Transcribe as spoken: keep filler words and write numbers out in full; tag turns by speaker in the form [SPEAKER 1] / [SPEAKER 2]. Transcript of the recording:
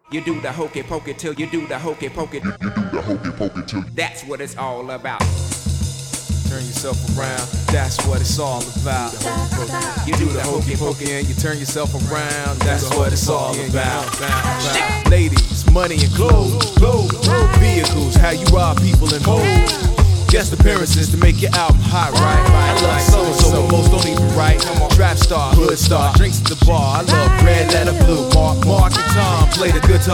[SPEAKER 1] You do the hokey pokey till you do the hokey pokey.
[SPEAKER 2] You, you do the hokey pokey till
[SPEAKER 1] That's what it's all about.
[SPEAKER 3] Turn yourself around, that's what it's all about.
[SPEAKER 1] You do the hokey pokey.
[SPEAKER 3] Pokey and you turn yourself around, that's what it's all about. Ladies, money and clothes, clothes, vehicles, how you rob people and hoes. Guest appearances to make your album hot, right? I love so-and-so, but most don't even write. Trap star, hood star, drinks at the bar. I love red letter blue. Mark, Mark and Tom play the guitar.